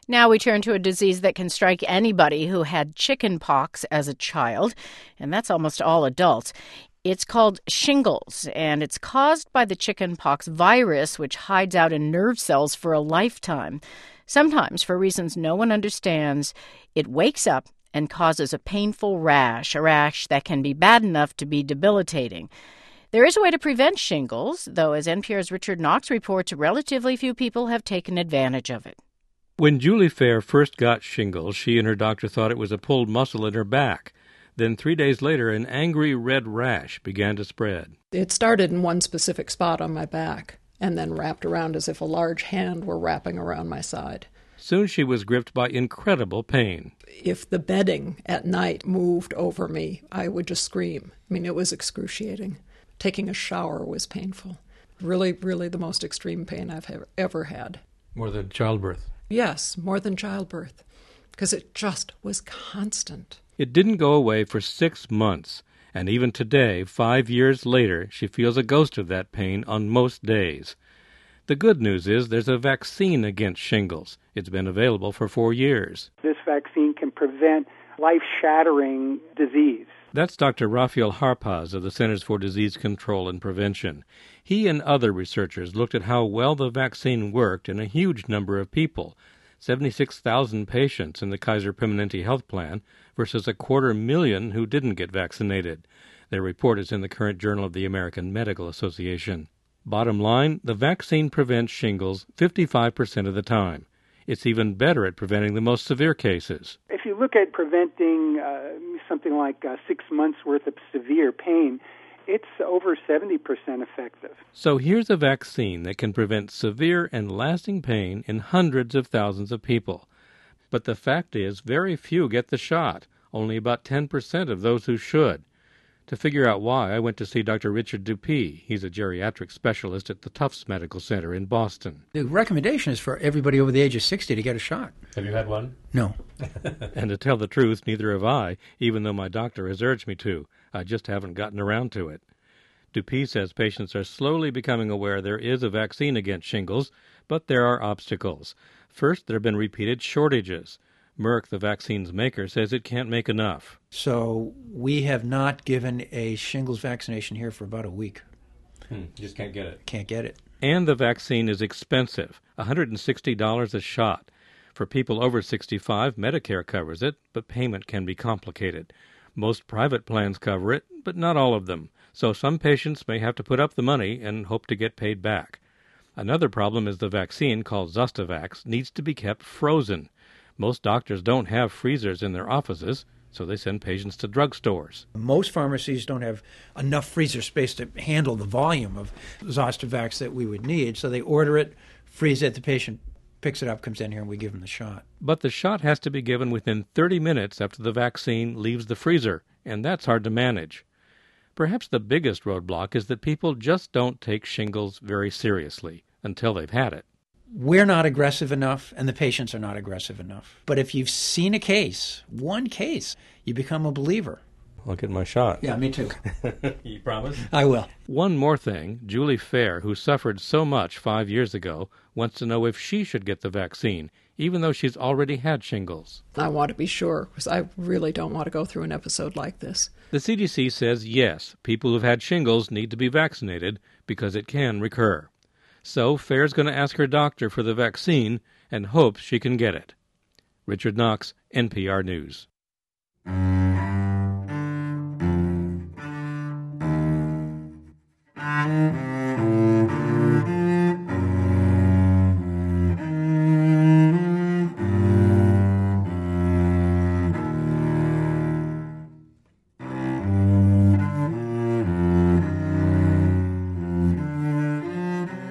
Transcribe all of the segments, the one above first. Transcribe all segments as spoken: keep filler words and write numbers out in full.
Now we turn to a disease that can strike anybody who had chicken pox as a child, and that's almost all adults. It's called shingles, and it's caused by the chicken pox virus, which hides out in nerve cells for a lifetime. Sometimes, for reasons no one understands, it wakes up and causes a painful rash, a rash that can be bad enough to be debilitating. There is a way to prevent shingles, though, as N P R's Richard Knox reports, relatively few people have taken advantage of it. When Julie Fair first got shingles, she and her doctor thought it was a pulled muscle in her back. Then three days later, an angry red rash began to spread. It started in one specific spot on my back and then wrapped around as if a large hand were wrapping around my side. Soon she was gripped by incredible pain. If the bedding at night moved over me, I would just scream. I mean, it was excruciating. Taking a shower was painful. Really, really the most extreme pain I've ever had. More than childbirth. Yes, more than childbirth, because it just was constant. It didn't go away for six months, and even today, five years later, she feels a ghost of that pain on most days. The good news is there's a vaccine against shingles. It's been available for four years. This vaccine can prevent life-shattering disease. That's Doctor Rafael Harpaz of the Centers for Disease Control and Prevention. He and other researchers looked at how well the vaccine worked in a huge number of people, seventy-six thousand patients in the Kaiser Permanente health plan versus a quarter million who didn't get vaccinated. Their report is in the current Journal of the American Medical Association. Bottom line, the vaccine prevents shingles fifty-five percent of the time. It's even better at preventing the most severe cases. If you look at preventing uh, something like uh, six months' worth of severe pain, it's over seventy percent effective. So here's a vaccine that can prevent severe and lasting pain in hundreds of thousands of people. But the fact is, very few get the shot, only about ten percent of those who should. To figure out why, I went to see Doctor Richard Dupee. He's a geriatric specialist at the Tufts Medical Center in Boston. The recommendation is for everybody over the age of sixty to get a shot. Have you had one? No. And to tell the truth, neither have I, even though my doctor has urged me to. I just haven't gotten around to it. Dupee says patients are slowly becoming aware there is a vaccine against shingles, but there are obstacles. First, there have been repeated shortages. Merck, the vaccine's maker, says it can't make enough. So we have not given a shingles vaccination here for about a week. Hmm, just can't get it. Can't get it. And the vaccine is expensive, one hundred sixty dollars a shot. For people over sixty-five, Medicare covers it, but payment can be complicated. Most private plans cover it, but not all of them. So some patients may have to put up the money and hope to get paid back. Another problem is the vaccine, called Zostavax, needs to be kept frozen. Most doctors don't have freezers in their offices, so they send patients to drugstores. Most pharmacies don't have enough freezer space to handle the volume of Zostavax that we would need, so they order it, freeze it, the patient picks it up, comes in here, and we give them the shot. But the shot has to be given within thirty minutes after the vaccine leaves the freezer, and that's hard to manage. Perhaps the biggest roadblock is that people just don't take shingles very seriously until they've had it. We're not aggressive enough, and the patients are not aggressive enough. But if you've seen a case, one case, you become a believer. I'll get my shot. Yeah, me too. You promise? I will. One more thing. Julie Fair, who suffered so much five years ago, wants to know if she should get the vaccine, even though she's already had shingles. I want to be sure, because I really don't want to go through an episode like this. The C D C says yes, people who've had shingles need to be vaccinated because it can recur. So Fair's going to ask her doctor for the vaccine and hopes she can get it. Richard Knox, N P R News.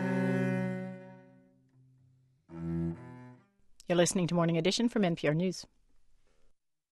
You're listening to Morning Edition from N P R News.